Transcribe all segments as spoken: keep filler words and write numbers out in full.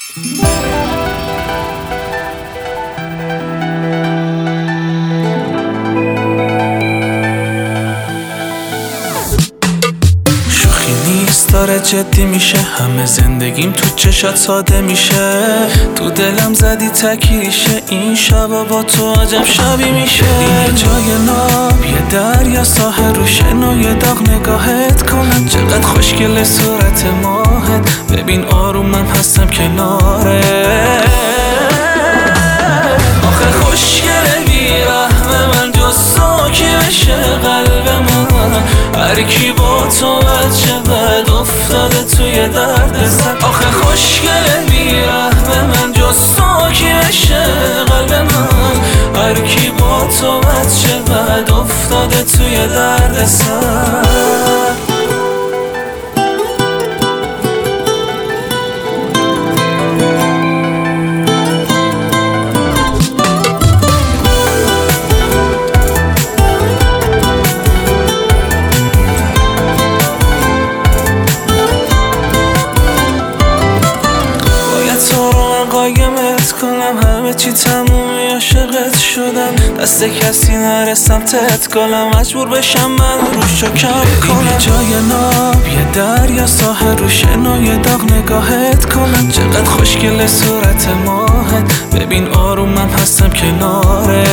داره جدی میشه، همه زندگیم تو چشات ساده میشه. تو دلم زدی تکیشه، این شبا با تو عجب شبی میشه. یه جای ناب، یه دریا، ساحل رو شن و یه داغ نگاهت کنم. چقدر خوشگله صورت ماهت، ببین آرومم هستم کناره. آخه خوشگله بیرحم من، جز تو کی بشه قلب من. هر کی با تو بد شود افتاده توی درد سر. آخه خوشگله بیرحم من، جز تو کی بشه قلب من. هر کی با تو بد شود افتاده توی درد سر. قایمت کنم، همه چی تمومی، عاشقت شدم. دست کسی نرسم تت گلم، مجبور بشم من روشو کم کنم. یه جای ناب، یه دریا، ساحل رو شن و یه داغ نگاهت کنم. چقدر خوشگله صورت ماهت، ببین آرومم هستم کناره.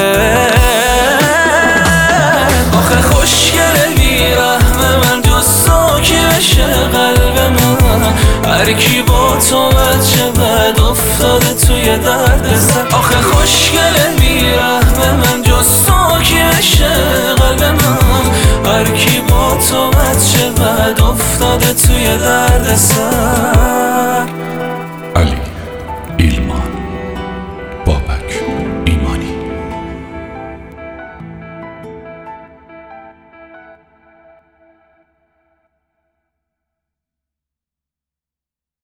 آخه خوشگله بیرحم من، جز تو کی بشه قلب من. هر کی با تو بد شود افتاده توی درد سر. آخه خوشگله بیرحم من، جز تو کی بشه قلب من. هر کی با تو بد شود افتاده توی درد سر.